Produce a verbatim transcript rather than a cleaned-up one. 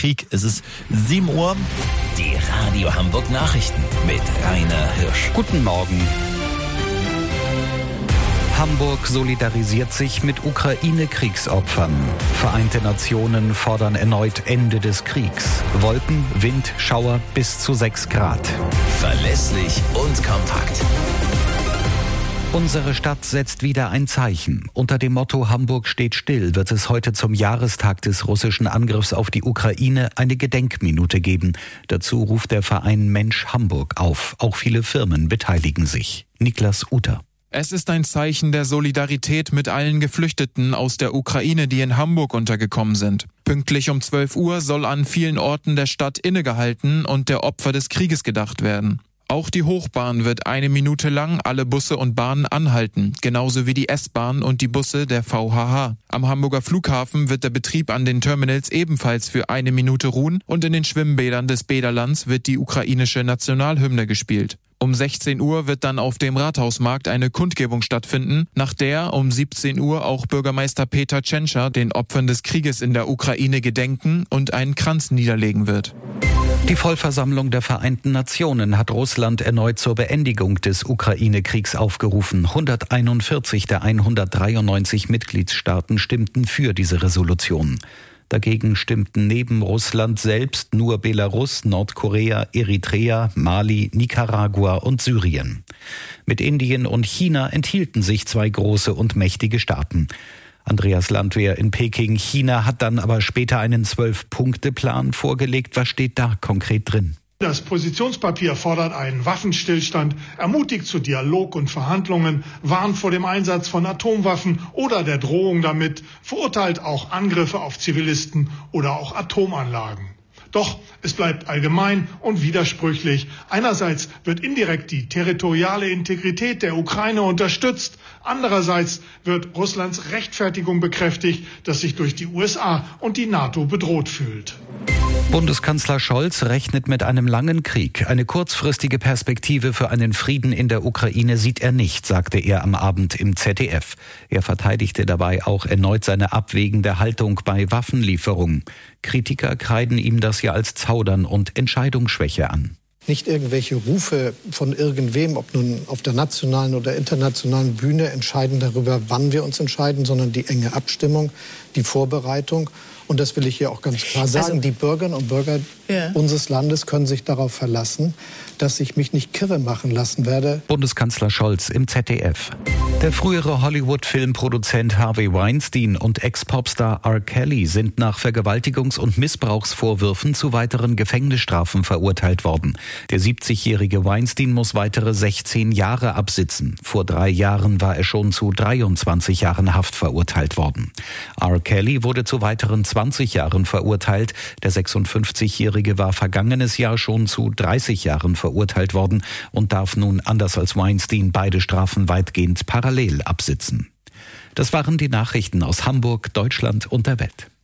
Krieg. Es ist sieben Uhr. Die Radio Hamburg Nachrichten mit Rainer Hirsch. Guten Morgen. Hamburg solidarisiert sich mit Ukraine-Kriegsopfern. Vereinte Nationen fordern erneut Ende des Kriegs. Wolken, Wind, Schauer bis zu sechs Grad. Verlässlich und kompakt. Unsere Stadt setzt wieder ein Zeichen. Unter dem Motto Hamburg steht still wird es heute zum Jahrestag des russischen Angriffs auf die Ukraine eine Gedenkminute geben. Dazu ruft der Verein Mensch Hamburg auf. Auch viele Firmen beteiligen sich. Niklas Uter. Es ist ein Zeichen der Solidarität mit allen Geflüchteten aus der Ukraine, die in Hamburg untergekommen sind. Pünktlich um zwölf Uhr soll an vielen Orten der Stadt innegehalten und der Opfer des Krieges gedacht werden. Auch die Hochbahn wird eine Minute lang alle Busse und Bahnen anhalten, genauso wie die S-Bahn und die Busse der V H H. Am Hamburger Flughafen wird der Betrieb an den Terminals ebenfalls für eine Minute ruhen und in den Schwimmbädern des Bäderlands wird die ukrainische Nationalhymne gespielt. Um sechzehn Uhr wird dann auf dem Rathausmarkt eine Kundgebung stattfinden, nach der um siebzehn Uhr auch Bürgermeister Peter Tschentscher den Opfern des Krieges in der Ukraine gedenken und einen Kranz niederlegen wird. Die Vollversammlung der Vereinten Nationen hat Russland erneut zur Beendigung des Ukraine-Kriegs aufgerufen. hunderteinundvierzig der hundertdreiundneunzig Mitgliedstaaten stimmten für diese Resolution. Dagegen stimmten neben Russland selbst nur Belarus, Nordkorea, Eritrea, Mali, Nicaragua und Syrien. Mit Indien und China enthielten sich zwei große und mächtige Staaten. Andreas Landwehr in Peking. China hat dann aber später einen Zwölf-Punkte-Plan vorgelegt. Was steht da konkret drin? Das Positionspapier fordert einen Waffenstillstand, ermutigt zu Dialog und Verhandlungen, warnt vor dem Einsatz von Atomwaffen oder der Drohung damit, verurteilt auch Angriffe auf Zivilisten oder auch Atomanlagen. Doch es bleibt allgemein und widersprüchlich. Einerseits wird indirekt die territoriale Integrität der Ukraine unterstützt. Andererseits wird Russlands Rechtfertigung bekräftigt, dass sich durch die U S A und die NATO bedroht fühlt. Bundeskanzler Scholz rechnet mit einem langen Krieg. Eine kurzfristige Perspektive für einen Frieden in der Ukraine sieht er nicht, sagte er am Abend im Z D F. Er verteidigte dabei auch erneut seine abwägende Haltung bei Waffenlieferungen. Kritiker kreiden ihm das ja als Zaudern und Entscheidungsschwäche an. Nicht irgendwelche Rufe von irgendwem, ob nun auf der nationalen oder internationalen Bühne, entscheiden darüber, wann wir uns entscheiden, sondern die enge Abstimmung, die Vorbereitung. Und das will ich hier auch ganz klar sagen. Also, die Bürgerinnen und Bürger ja. unseres Landes können sich darauf verlassen, dass ich mich nicht kirre machen lassen werde. Bundeskanzler Scholz im Z D F. Der frühere Hollywood-Filmproduzent Harvey Weinstein und Ex-Popstar R. Kelly sind nach Vergewaltigungs- und Missbrauchsvorwürfen zu weiteren Gefängnisstrafen verurteilt worden. Der siebzigjährige Weinstein muss weitere sechzehn Jahre absitzen. Vor drei Jahren war er schon zu dreiundzwanzig Jahren Haft verurteilt worden. R. Kelly wurde zu weiteren zwanzig Jahren verurteilt. Der sechsundfünfzigjährige war vergangenes Jahr schon zu dreißig Jahren verurteilt worden und darf nun anders als Weinstein beide Strafen weitgehend parallel absitzen. Das waren die Nachrichten aus Hamburg, Deutschland und der Welt.